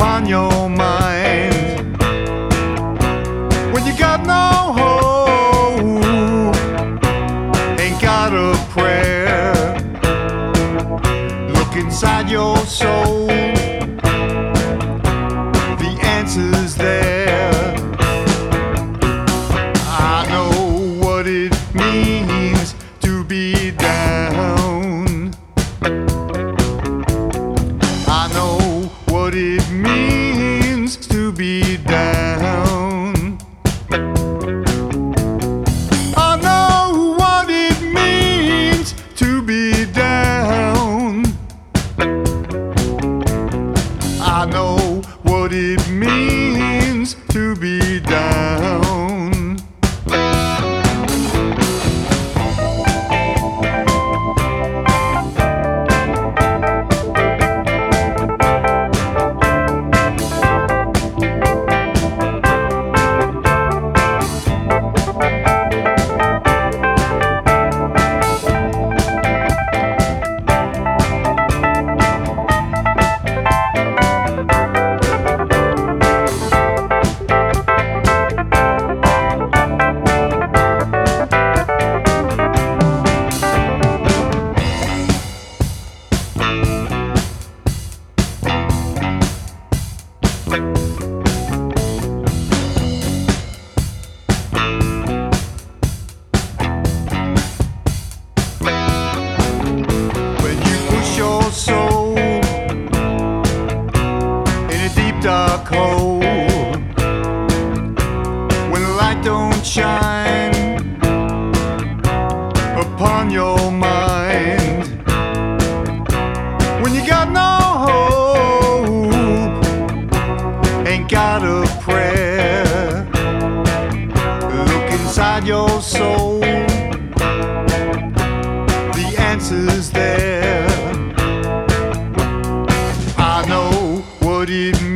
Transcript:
upon your mind. When you got no hope, ain't got a prayer, look inside your soul, the answer's there. I know what it means to be down. I know what it means to be down. I know what it means to be down. I know what it means to be down. Soul in a deep dark hole, when the light don't shine upon your mind, when you got no hope, ain't got a prayer, look inside your soul, the answer's there. I know what it means